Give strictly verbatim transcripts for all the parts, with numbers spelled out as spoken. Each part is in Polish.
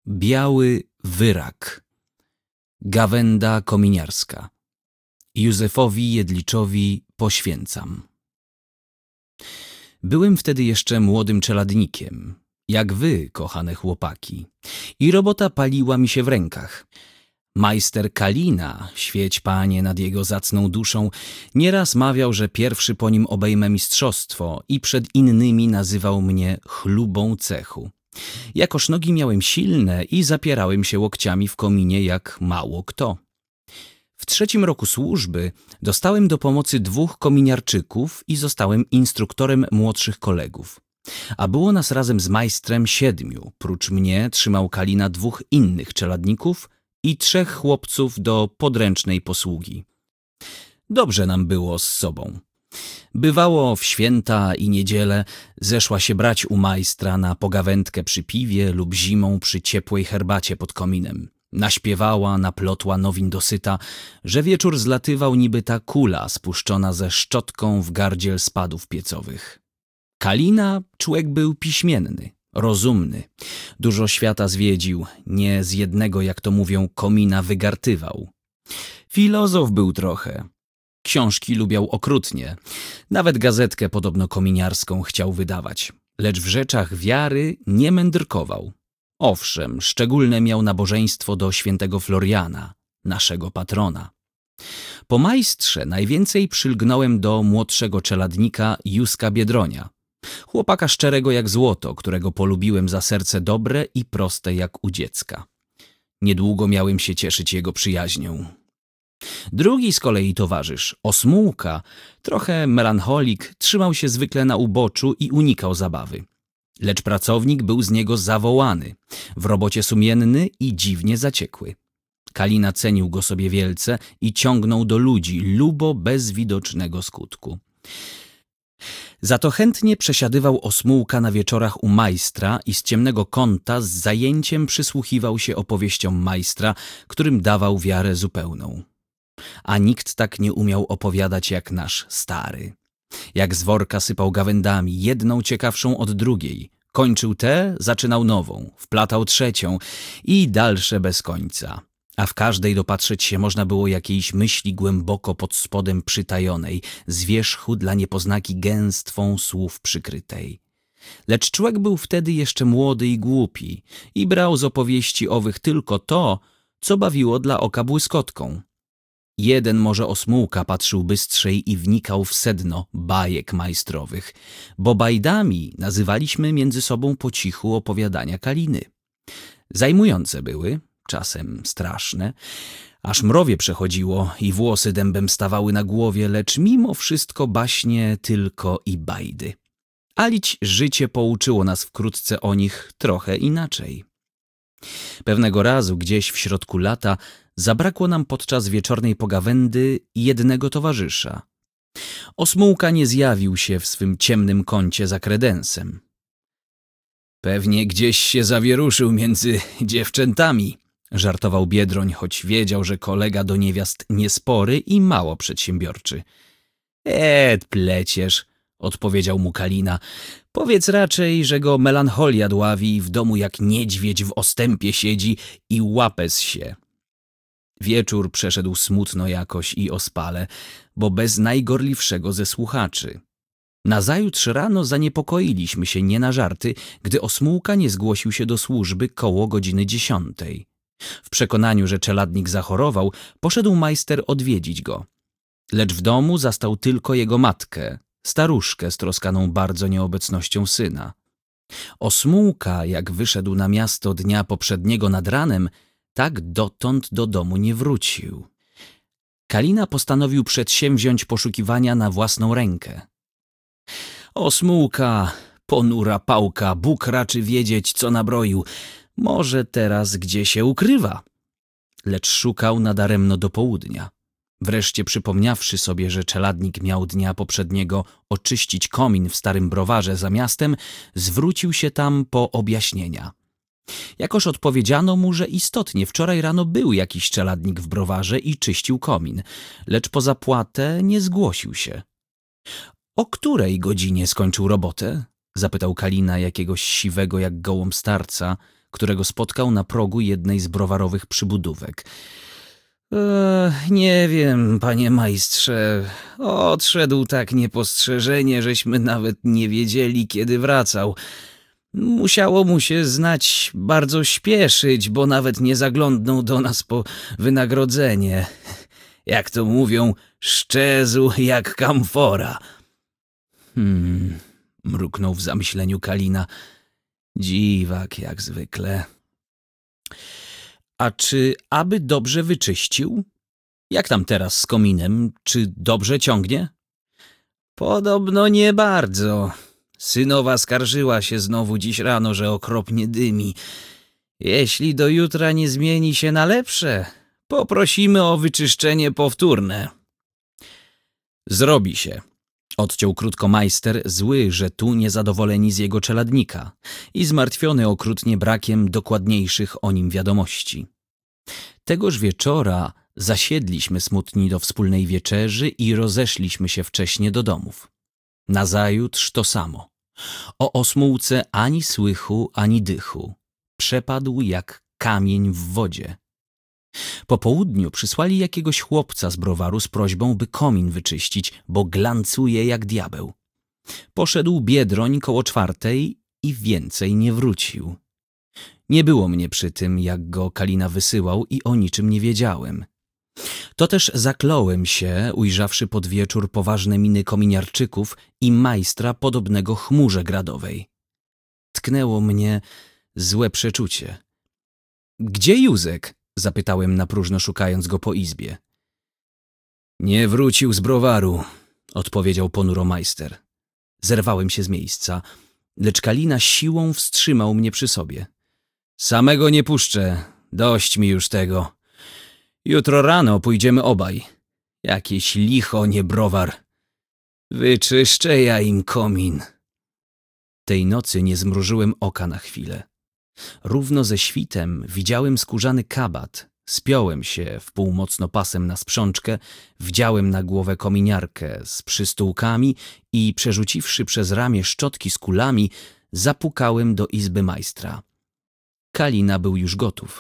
Biały wyrak. Gawenda kominiarska. Józefowi Jedliczowi poświęcam. Byłem wtedy jeszcze młodym czeladnikiem, jak wy, kochane chłopaki, i robota paliła mi się w rękach. Majster Kalina, świeć Panie nad jego zacną duszą, nieraz mawiał, że pierwszy po nim obejmę mistrzostwo i przed innymi nazywał mnie chlubą cechu. Jakoż nogi miałem silne i zapierałem się łokciami w kominie jak mało kto. W trzecim roku służby dostałem do pomocy dwóch kominiarczyków i zostałem instruktorem młodszych kolegów. A było nas razem z majstrem siedmiu. Prócz mnie trzymał Kalina dwóch innych czeladników i trzech chłopców do podręcznej posługi. Dobrze nam było z sobą. Bywało w święta i niedzielę zeszła się brać u majstra na pogawędkę przy piwie lub zimą przy ciepłej herbacie pod kominem. Naśpiewała, naplotła nowin dosyta, że wieczór zlatywał niby ta kula spuszczona ze szczotką w gardziel spadów piecowych. Kalina człowiek był piśmienny, rozumny. Dużo świata zwiedził, nie z jednego, jak to mówią, komina wygartywał. Filozof był trochę. Książki lubiał okrutnie. Nawet gazetkę podobno kominiarską chciał wydawać. Lecz w rzeczach wiary nie mędrkował. Owszem, szczególne miał nabożeństwo do świętego Floriana, naszego patrona. Po majstrze najwięcej przylgnąłem do młodszego czeladnika Józka Biedronia. Chłopaka szczerego jak złoto, którego polubiłem za serce dobre i proste jak u dziecka. Niedługo miałem się cieszyć jego przyjaźnią. Drugi z kolei towarzysz, Osmułka, trochę melancholik, trzymał się zwykle na uboczu i unikał zabawy. Lecz pracownik był z niego zawołany, w robocie sumienny i dziwnie zaciekły. Kalina cenił go sobie wielce i ciągnął do ludzi, lubo bez widocznego skutku. Za to chętnie przesiadywał Osmułka na wieczorach u majstra i z ciemnego kąta z zajęciem przysłuchiwał się opowieściom majstra, którym dawał wiarę zupełną. A nikt tak nie umiał opowiadać jak nasz stary. Jak z worka sypał gawędami, jedną ciekawszą od drugiej. Kończył tę, zaczynał nową, wplatał trzecią i dalsze bez końca. A w każdej dopatrzeć się można było jakiejś myśli głęboko pod spodem przytajonej, z wierzchu dla niepoznaki gęstwą słów przykrytej. Lecz człowiek był wtedy jeszcze młody i głupi i brał z opowieści owych tylko to, co bawiło dla oka błyskotką. Jeden może Osmułka patrzył bystrzej i wnikał w sedno bajek majstrowych, bo bajdami nazywaliśmy między sobą po cichu opowiadania Kaliny. Zajmujące były, czasem straszne, aż mrowie przechodziło i włosy dębem stawały na głowie, lecz mimo wszystko baśnie tylko i bajdy. Alić życie pouczyło nas wkrótce o nich trochę inaczej. Pewnego razu gdzieś w środku lata zabrakło nam podczas wieczornej pogawędy jednego towarzysza. Osmułka nie zjawił się w swym ciemnym kącie za kredensem. Pewnie gdzieś się zawieruszył między dziewczętami, żartował Biedroń, choć wiedział, że kolega do niewiast niespory i mało przedsiębiorczy. E, pleciesz, odpowiedział mu Kalina. Powiedz raczej, że go melancholia dławi i w domu jak niedźwiedź w ostępie siedzi i łapes się. Wieczór przeszedł smutno jakoś i ospale, bo bez najgorliwszego ze słuchaczy. Nazajutrz rano zaniepokoiliśmy się nie na żarty, gdy Osmułka nie zgłosił się do służby koło godziny dziesiątej. W przekonaniu, że czeladnik zachorował, poszedł majster odwiedzić go. Lecz w domu zastał tylko jego matkę, staruszkę stroskaną bardzo nieobecnością syna. Osmułka, jak wyszedł na miasto dnia poprzedniego nad ranem, tak dotąd do domu nie wrócił. Kalina postanowił przedsięwziąć poszukiwania na własną rękę. Osmułka, ponura pałka, Bóg raczy wiedzieć, co nabroił. Może teraz gdzie się ukrywa? Lecz szukał nadaremno do południa. Wreszcie przypomniawszy sobie, że czeladnik miał dnia poprzedniego oczyścić komin w starym browarze za miastem, zwrócił się tam po objaśnienia. Jakoż odpowiedziano mu, że istotnie wczoraj rano był jakiś czeladnik w browarze i czyścił komin, lecz po zapłatę nie zgłosił się. O której godzinie skończył robotę? Zapytał Kalina jakiegoś siwego jak gołąb starca, którego spotkał na progu jednej z browarowych przybudówek. E, nie wiem, panie majstrze, odszedł tak niepostrzeżenie, żeśmy nawet nie wiedzieli, kiedy wracał. Musiało mu się znać bardzo śpieszyć, bo nawet nie zaglądnął do nas po wynagrodzenie. Jak to mówią, szczezł jak kamfora. Hmm, mruknął w zamyśleniu Kalina. Dziwak jak zwykle. A czy aby dobrze wyczyścił? Jak tam teraz z kominem? Czy dobrze ciągnie? Podobno nie bardzo. Synowa skarżyła się znowu dziś rano, że okropnie dymi. Jeśli do jutra nie zmieni się na lepsze, poprosimy o wyczyszczenie powtórne. Zrobi się. Odciął krótko majster, zły, że tu niezadowoleni z jego czeladnika i zmartwiony okrutnie brakiem dokładniejszych o nim wiadomości. Tegoż wieczora zasiedliśmy smutni do wspólnej wieczerzy i rozeszliśmy się wcześnie do domów. Nazajutrz to samo. O Osmułce ani słychu, ani dychu. Przepadł jak kamień w wodzie. Po południu przysłali jakiegoś chłopca z browaru z prośbą, by komin wyczyścić, bo glancuje jak diabeł. Poszedł Biedroń koło czwartej i więcej nie wrócił. Nie było mnie przy tym, jak go Kalina wysyłał i o niczym nie wiedziałem. To też zakląłem się, ujrzawszy pod wieczór poważne miny kominiarczyków i majstra podobnego chmurze gradowej. Tknęło mnie złe przeczucie. — Gdzie Józek? — zapytałem napróżno, szukając go po izbie. — Nie wrócił z browaru — odpowiedział ponuro majster. Zerwałem się z miejsca, lecz Kalina siłą wstrzymał mnie przy sobie. — Samego nie puszczę, dość mi już tego. Jutro rano pójdziemy obaj. Jakieś licho, nie browar. Wyczyszczę ja im komin. Tej nocy nie zmrużyłem oka na chwilę. Równo ze świtem widziałem skórzany kabat, spiąłem się w pół mocno pasem na sprzączkę, wdziałem na głowę kominiarkę z przystółkami i przerzuciwszy przez ramię szczotki z kulami, zapukałem do izby majstra. Kalina był już gotów.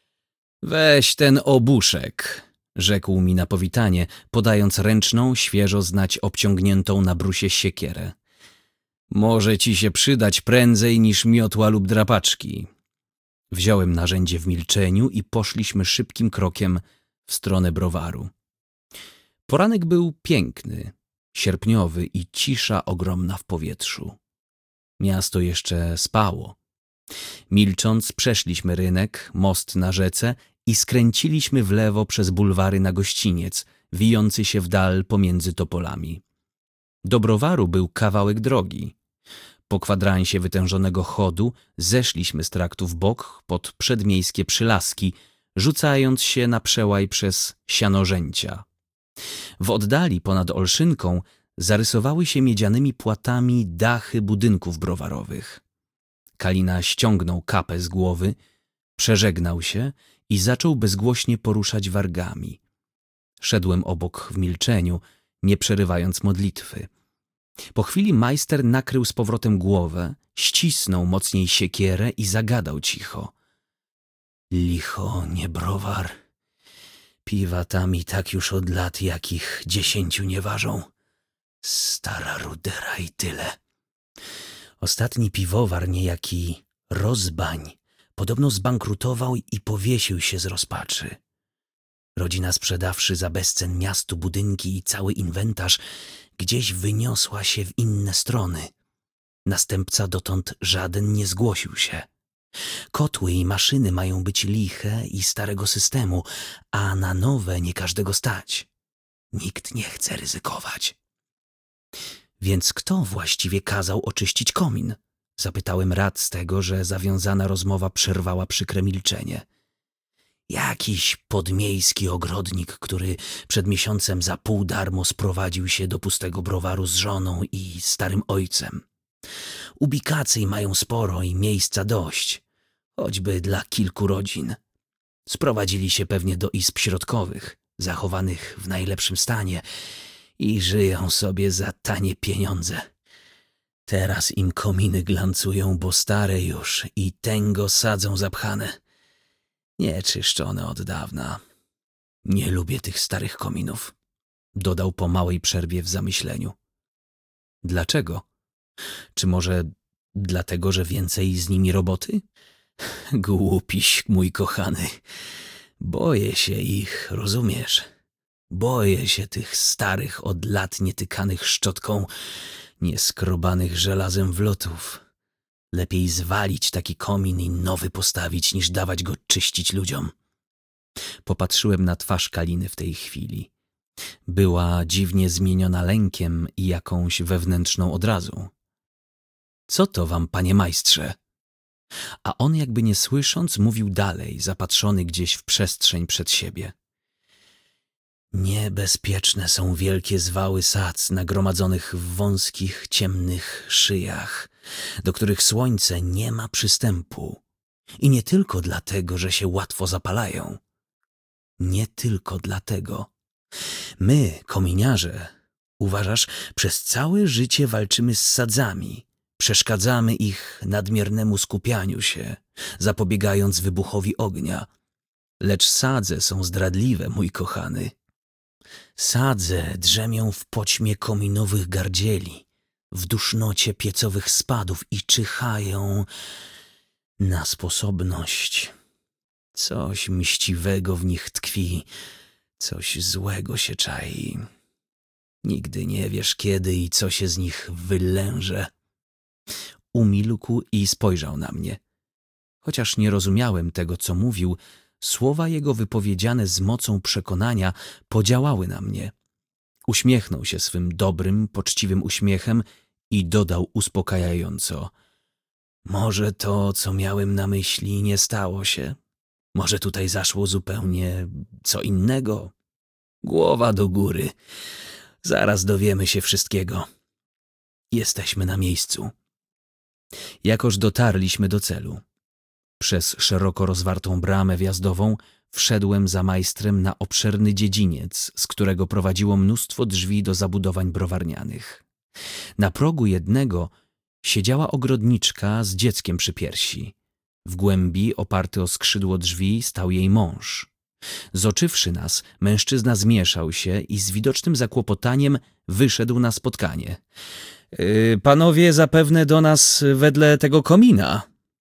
Weź ten obuszek, rzekł mi na powitanie, podając ręczną, świeżo znać obciągniętą na brusie siekierę. Może ci się przydać prędzej niż miotła lub drapaczki. Wziąłem narzędzie w milczeniu i poszliśmy szybkim krokiem w stronę browaru. Poranek był piękny, sierpniowy i cisza ogromna w powietrzu. Miasto jeszcze spało. Milcząc przeszliśmy rynek, most na rzece i skręciliśmy w lewo przez bulwary na gościniec, wijący się w dal pomiędzy topolami. Do browaru był kawałek drogi. Po kwadransie wytężonego chodu zeszliśmy z traktu w bok pod przedmiejskie przylaski, rzucając się na przełaj przez sianorzęcia. W oddali ponad Olszynką zarysowały się miedzianymi płatami dachy budynków browarowych. Kalina ściągnął kapę z głowy, przeżegnał się i zaczął bezgłośnie poruszać wargami. Szedłem obok w milczeniu, nie przerywając modlitwy. Po chwili majster nakrył z powrotem głowę, ścisnął mocniej siekierę i zagadał cicho. Licho, nie browar. Piwa tam i tak już od lat jakich dziesięciu nie ważą. Stara rudera i tyle. Ostatni piwowar, niejaki Rozbań, podobno zbankrutował i powiesił się z rozpaczy. Rodzina, sprzedawszy za bezcen miastu budynki i cały inwentarz, gdzieś wyniosła się w inne strony. Następca dotąd żaden nie zgłosił się. Kotły i maszyny mają być liche i starego systemu, a na nowe nie każdego stać. Nikt nie chce ryzykować. Więc kto właściwie kazał oczyścić komin? Zapytałem rad z tego, że zawiązana rozmowa przerwała przykre milczenie. Jakiś podmiejski ogrodnik, który przed miesiącem za pół darmo sprowadził się do pustego browaru z żoną i starym ojcem. Ubikacji mają sporo i miejsca dość, choćby dla kilku rodzin. Sprowadzili się pewnie do izb środkowych, zachowanych w najlepszym stanie i żyją sobie za tanie pieniądze. Teraz im kominy glancują, bo stare już i tęgo sadzą zapchane. Nieczyszczone od dawna. Nie lubię tych starych kominów, dodał po małej przerwie w zamyśleniu. Dlaczego? Czy może dlatego, że więcej z nimi roboty? Głupiś, mój kochany. Boję się ich, rozumiesz? Boję się tych starych, od lat nietykanych szczotką, nieskrobanych żelazem wlotów. Lepiej zwalić taki komin i nowy postawić, niż dawać go czyścić ludziom. Popatrzyłem na twarz Kaliny w tej chwili. Była dziwnie zmieniona lękiem i jakąś wewnętrzną odrazą. Co to wam, panie majstrze? A on, jakby nie słysząc, mówił dalej, zapatrzony gdzieś w przestrzeń przed siebie. Niebezpieczne są wielkie zwały sac nagromadzonych w wąskich, ciemnych szyjach, do których słońce nie ma przystępu. I nie tylko dlatego, że się łatwo zapalają. Nie tylko dlatego. My, kominiarze, uważasz, przez całe życie walczymy z sadzami, przeszkadzamy ich nadmiernemu skupianiu się, zapobiegając wybuchowi ognia. Lecz sadze są zdradliwe, mój kochany. Sadze drzemią w poćmie kominowych gardzieli, w dusznocie piecowych spadów i czyhają na sposobność. Coś mściwego w nich tkwi, coś złego się czai. Nigdy nie wiesz, kiedy i co się z nich wylęże. Umilkł i spojrzał na mnie. Chociaż nie rozumiałem tego, co mówił, słowa jego wypowiedziane z mocą przekonania podziałały na mnie. Uśmiechnął się swym dobrym, poczciwym uśmiechem i dodał uspokajająco: może to, co miałem na myśli, nie stało się? Może tutaj zaszło zupełnie co innego? Głowa do góry. Zaraz dowiemy się wszystkiego. Jesteśmy na miejscu. Jakoż dotarliśmy do celu. Przez szeroko rozwartą bramę wjazdową wszedłem za majstrem na obszerny dziedziniec, z którego prowadziło mnóstwo drzwi do zabudowań browarnianych. Na progu jednego siedziała ogrodniczka z dzieckiem przy piersi. W głębi, oparty o skrzydło drzwi, stał jej mąż. Zoczywszy nas, mężczyzna zmieszał się i z widocznym zakłopotaniem wyszedł na spotkanie. Yy, panowie zapewne do nas wedle tego komina.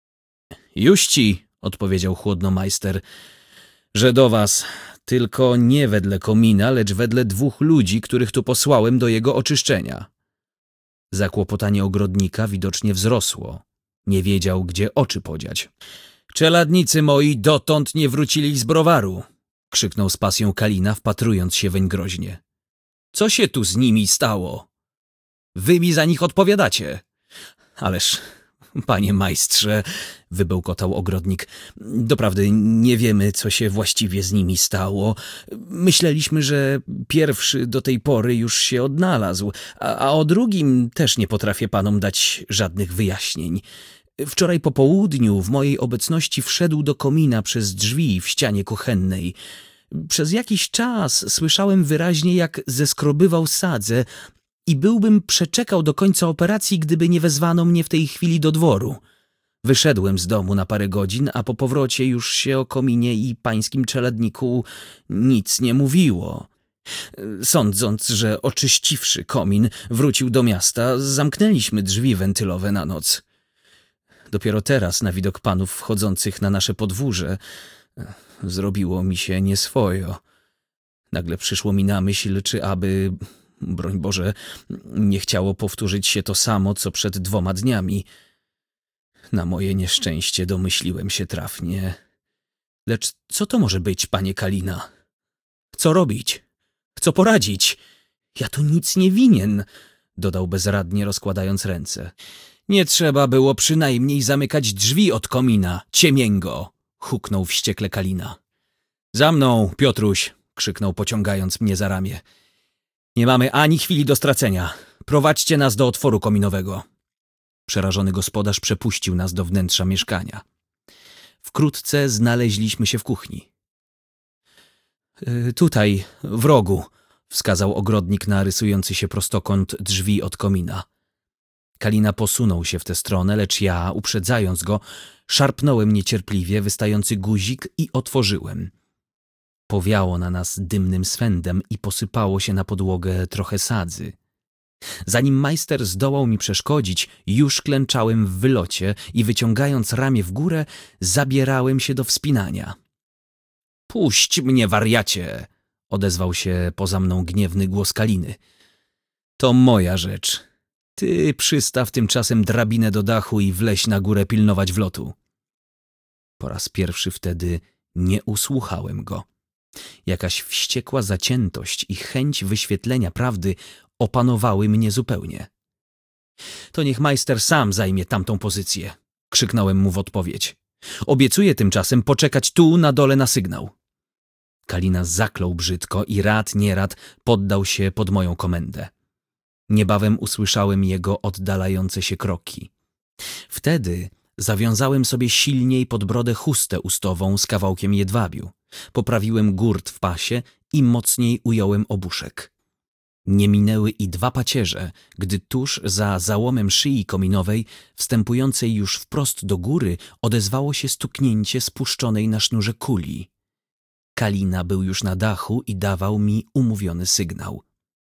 Juści, odpowiedział chłodno majster, że do was, tylko nie wedle komina, lecz wedle dwóch ludzi, których tu posłałem do jego oczyszczenia. Zakłopotanie ogrodnika widocznie wzrosło. Nie wiedział, gdzie oczy podziać. Czeladnicy moi dotąd nie wrócili z browaru, krzyknął z pasją Kalina, wpatrując się weń groźnie. Co się tu z nimi stało? Wy mi za nich odpowiadacie. Ależ, panie majstrze, wybełkotał ogrodnik, doprawdy nie wiemy, co się właściwie z nimi stało. Myśleliśmy, że pierwszy do tej pory już się odnalazł, a, a o drugim też nie potrafię panom dać żadnych wyjaśnień. Wczoraj po południu w mojej obecności wszedł do komina przez drzwi w ścianie kuchennej. Przez jakiś czas słyszałem wyraźnie, jak zeskrobywał sadzę i byłbym przeczekał do końca operacji, gdyby nie wezwano mnie w tej chwili do dworu. Wyszedłem z domu na parę godzin, a po powrocie już się o kominie i pańskim czeladniku nic nie mówiło. Sądząc, że oczyściwszy komin wrócił do miasta, zamknęliśmy drzwi wentylowe na noc. Dopiero teraz, na widok panów wchodzących na nasze podwórze, zrobiło mi się nieswojo. Nagle przyszło mi na myśl, czy aby, broń Boże, nie chciało powtórzyć się to samo, co przed dwoma dniami. Na moje nieszczęście domyśliłem się trafnie. Lecz co to może być, panie Kalina? Co robić? Co poradzić? Ja tu nic nie winien, dodał bezradnie, rozkładając ręce. Nie trzeba było przynajmniej zamykać drzwi od komina, ciemięgo, huknął wściekle Kalina. Za mną, Piotruś, krzyknął, pociągając mnie za ramię. Nie mamy ani chwili do stracenia. Prowadźcie nas do otworu kominowego. Przerażony gospodarz przepuścił nas do wnętrza mieszkania. Wkrótce znaleźliśmy się w kuchni. Yy, tutaj, w rogu, wskazał ogrodnik na rysujący się prostokąt drzwi od komina. Kalina posunął się w tę stronę, lecz ja, uprzedzając go, szarpnąłem niecierpliwie wystający guzik i otworzyłem. Powiało na nas dymnym swędem i posypało się na podłogę trochę sadzy. Zanim majster zdołał mi przeszkodzić, już klęczałem w wylocie i wyciągając ramię w górę, zabierałem się do wspinania. — Puść mnie, wariacie! — odezwał się poza mną gniewny głos Kaliny. — To moja rzecz. Ty przystaw tymczasem drabinę do dachu i wleź na górę pilnować wlotu. Po raz pierwszy wtedy nie usłuchałem go. Jakaś wściekła zaciętość i chęć wyświetlenia prawdy opanowały mnie zupełnie. — To niech majster sam zajmie tamtą pozycję — krzyknąłem mu w odpowiedź. — Obiecuję tymczasem poczekać tu na dole na sygnał. Kalina zaklął brzydko i rad nierad poddał się pod moją komendę. Niebawem usłyszałem jego oddalające się kroki. Wtedy zawiązałem sobie silniej pod brodę chustę ustową z kawałkiem jedwabiu. Poprawiłem gurt w pasie i mocniej ująłem obuszek. Nie minęły i dwa pacierze, gdy tuż za załomem szyi kominowej, wstępującej już wprost do góry, odezwało się stuknięcie spuszczonej na sznurze kuli. Kalina był już na dachu i dawał mi umówiony sygnał.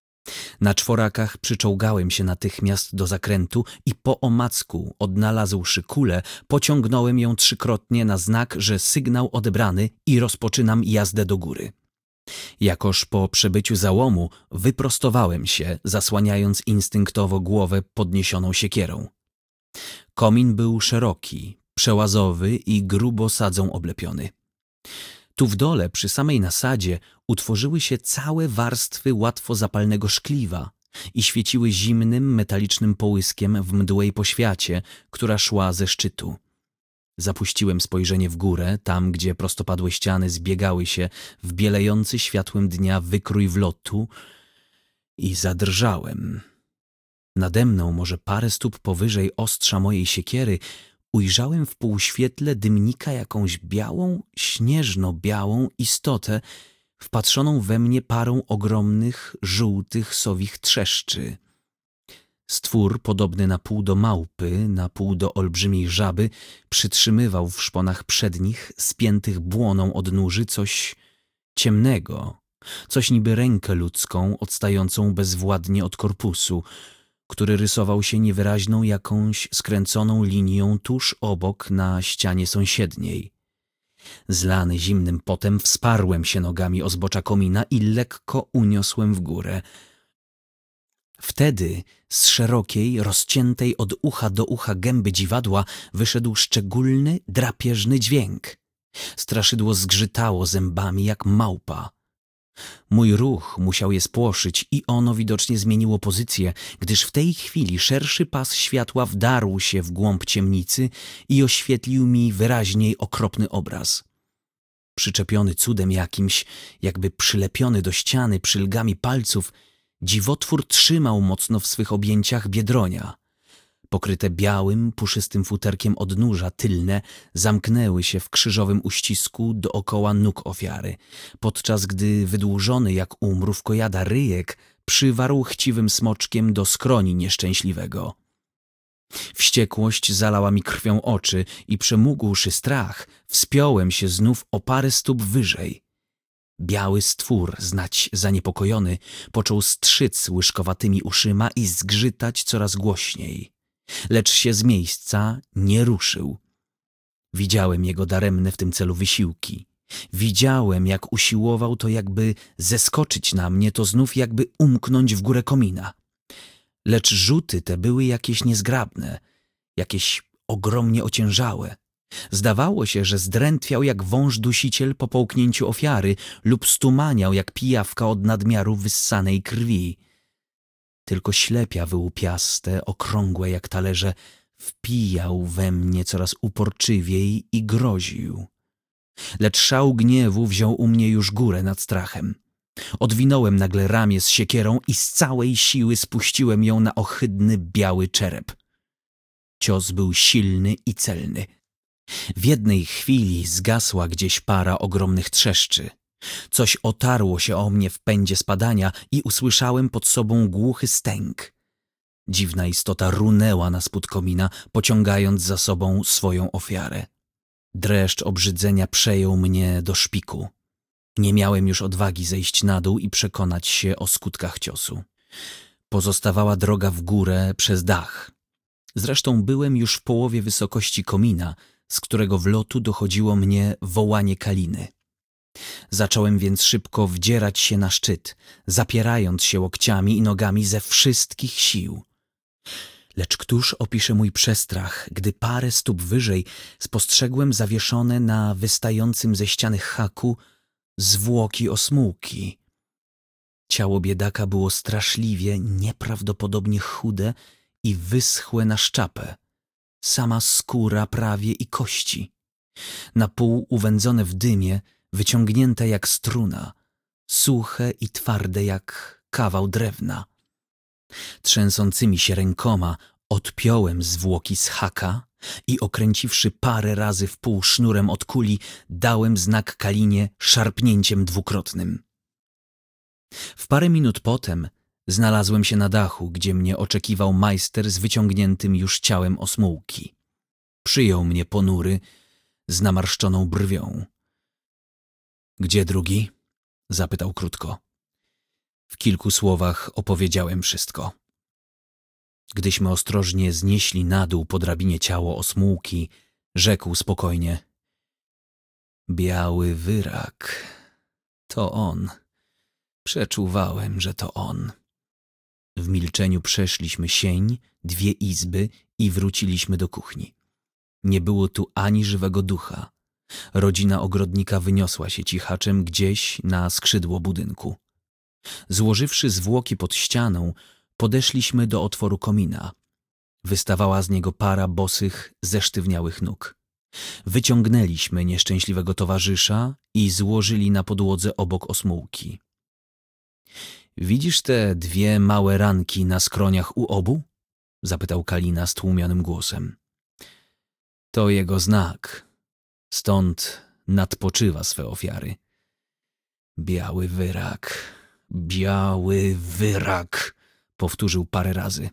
Na czworakach przyczołgałem się natychmiast do zakrętu i po omacku, odnalazłszy kulę, pociągnąłem ją trzykrotnie na znak, że sygnał odebrany i rozpoczynam jazdę do góry. Jakoż po przebyciu załomu wyprostowałem się, zasłaniając instynktowo głowę podniesioną siekierą. Komin był szeroki, przełazowy i grubo sadzą oblepiony. Tu w dole, przy samej nasadzie, utworzyły się całe warstwy łatwo zapalnego szkliwa i świeciły zimnym, metalicznym połyskiem w mdłej poświacie, która szła ze szczytu. Zapuściłem spojrzenie w górę, tam gdzie prostopadłe ściany zbiegały się w bielejący światłem dnia wykrój wlotu i zadrżałem. Nade mną, może parę stóp powyżej ostrza mojej siekiery, ujrzałem w półświetle dymnika jakąś białą, śnieżno-białą istotę, wpatrzoną we mnie parą ogromnych, żółtych, sowich trzeszczy. Stwór, podobny na pół do małpy, na pół do olbrzymiej żaby, przytrzymywał w szponach przednich, spiętych błoną odnóży, coś ciemnego, coś niby rękę ludzką, odstającą bezwładnie od korpusu, który rysował się niewyraźną jakąś skręconą linią tuż obok na ścianie sąsiedniej. Zlany zimnym potem wsparłem się nogami o zbocza komina i lekko uniosłem w górę. Wtedy z szerokiej, rozciętej od ucha do ucha gęby dziwadła wyszedł szczególny, drapieżny dźwięk. Straszydło zgrzytało zębami jak małpa. Mój ruch musiał je spłoszyć i ono widocznie zmieniło pozycję, gdyż w tej chwili szerszy pas światła wdarł się w głąb ciemnicy i oświetlił mi wyraźniej okropny obraz. Przyczepiony cudem jakimś, jakby przylepiony do ściany przylgami palców, dziwotwór trzymał mocno w swych objęciach Biedronia. Pokryte białym, puszystym futerkiem odnóża tylne zamknęły się w krzyżowym uścisku dookoła nóg ofiary, podczas gdy wydłużony jak u mrówkojada ryjek przywarł chciwym smoczkiem do skroni nieszczęśliwego. Wściekłość zalała mi krwią oczy i przemógłszy strach, wspiąłem się znów o parę stóp wyżej. Biały stwór, znać zaniepokojony, począł strzyc łyżkowatymi uszyma i zgrzytać coraz głośniej. Lecz się z miejsca nie ruszył. Widziałem jego daremne w tym celu wysiłki. Widziałem, jak usiłował to jakby zeskoczyć na mnie, to znów jakby umknąć w górę komina. Lecz rzuty te były jakieś niezgrabne, jakieś ogromnie ociężałe. Zdawało się, że zdrętwiał jak wąż dusiciel po połknięciu ofiary lub stumaniał jak pijawka od nadmiaru wyssanej krwi. Tylko ślepia wyłupiaste, okrągłe jak talerze, wpijał we mnie coraz uporczywiej i groził. Lecz szał gniewu wziął u mnie już górę nad strachem. Odwinąłem nagle ramię z siekierą i z całej siły spuściłem ją na ohydny, biały czerep. Cios był silny i celny. W jednej chwili zgasła gdzieś para ogromnych trzeszczy. Coś otarło się o mnie w pędzie spadania i usłyszałem pod sobą głuchy stęk. Dziwna istota runęła na spód komina, pociągając za sobą swoją ofiarę. Dreszcz obrzydzenia przejął mnie do szpiku. Nie miałem już odwagi zejść na dół i przekonać się o skutkach ciosu. Pozostawała droga w górę przez dach. Zresztą byłem już w połowie wysokości komina, z którego wlotu dochodziło mnie wołanie Kaliny. Zacząłem więc szybko wdzierać się na szczyt, zapierając się łokciami i nogami ze wszystkich sił. Lecz któż opisze mój przestrach, gdy parę stóp wyżej spostrzegłem zawieszone na wystającym ze ściany haku zwłoki osmułki. Ciało biedaka było straszliwie, nieprawdopodobnie chude i wyschłe na szczapę. Sama skóra prawie i kości. Na pół uwędzone w dymie, wyciągnięte jak struna, suche i twarde jak kawał drewna. Trzęsącymi się rękoma odpiąłem zwłoki z haka i okręciwszy parę razy w pół sznurem od kuli, dałem znak Kalinie szarpnięciem dwukrotnym. W parę minut potem znalazłem się na dachu, gdzie mnie oczekiwał majster z wyciągniętym już ciałem osmułki. Przyjął mnie ponury, z namarszczoną brwią. — Gdzie drugi? — zapytał krótko. W kilku słowach opowiedziałem wszystko. Gdyśmy ostrożnie znieśli na dół po drabinie ciało osmułki, rzekł spokojnie: — Biały wyrak. To on. Przeczuwałem, że to on. W milczeniu przeszliśmy sień, dwie izby i wróciliśmy do kuchni. Nie było tu ani żywego ducha. Rodzina ogrodnika wyniosła się cichaczem gdzieś na skrzydło budynku. Złożywszy zwłoki pod ścianą, podeszliśmy do otworu komina. Wystawała z niego para bosych, zesztywniałych nóg. Wyciągnęliśmy nieszczęśliwego towarzysza i złożyli na podłodze obok osmułki. — Widzisz te dwie małe ranki na skroniach u obu? — zapytał Kalina stłumionym głosem. — To jego znak. Stąd nadpoczywa swe ofiary. Biały wyrak, biały wyrak — powtórzył parę razy.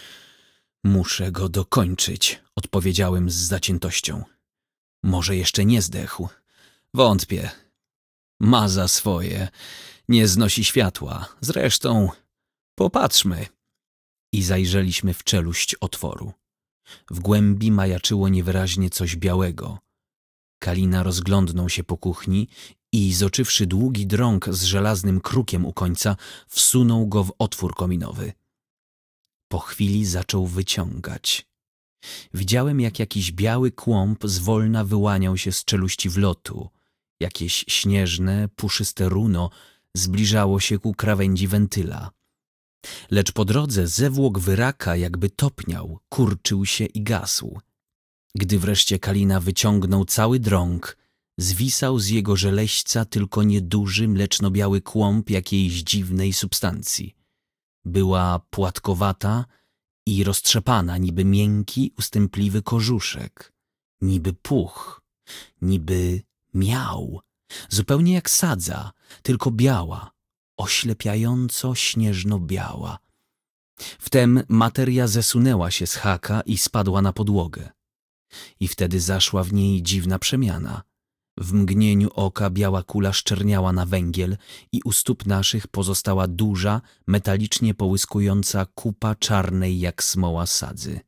Muszę go dokończyć — odpowiedziałem z zaciętością. Może jeszcze nie zdechł. Wątpię. Ma za swoje. Nie znosi światła. Zresztą popatrzmy. I zajrzeliśmy w czeluść otworu. W głębi majaczyło niewyraźnie coś białego. Kalina rozglądnął się po kuchni i, zoczywszy długi drąg z żelaznym krukiem u końca, wsunął go w otwór kominowy. Po chwili zaczął wyciągać. Widziałem, jak jakiś biały kłąb zwolna wyłaniał się z czeluści wlotu. Jakieś śnieżne, puszyste runo zbliżało się ku krawędzi wentyla. Lecz po drodze zewłok wyraka jakby topniał, kurczył się i gasł. Gdy wreszcie Kalina wyciągnął cały drąg, zwisał z jego żeleśca tylko nieduży, mleczno-biały kłąb jakiejś dziwnej substancji. Była płatkowata i roztrzepana, niby miękki, ustępliwy kożuszek, niby puch, niby miał, zupełnie jak sadza, tylko biała, oślepiająco śnieżno-biała. Wtem materia zesunęła się z haka i spadła na podłogę. I wtedy zaszła w niej dziwna przemiana. W mgnieniu oka biała kula szczerniała na węgiel i u stóp naszych pozostała duża, metalicznie połyskująca kupa czarnej jak smoła sadzy.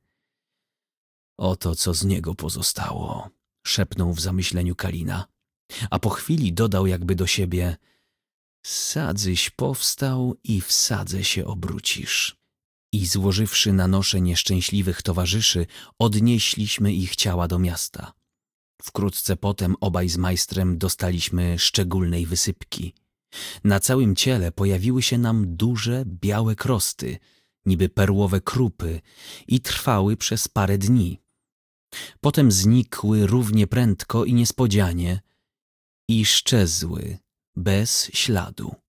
Oto co z niego pozostało, szepnął w zamyśleniu Kalina, a po chwili dodał jakby do siebie: sadzyś powstał i w sadze się obrócisz. I złożywszy na nosze nieszczęśliwych towarzyszy, odnieśliśmy ich ciała do miasta. Wkrótce potem obaj z majstrem dostaliśmy szczególnej wysypki. Na całym ciele pojawiły się nam duże, białe krosty, niby perłowe krupy, i trwały przez parę dni. Potem znikły równie prędko i niespodzianie i szczezły bez śladu.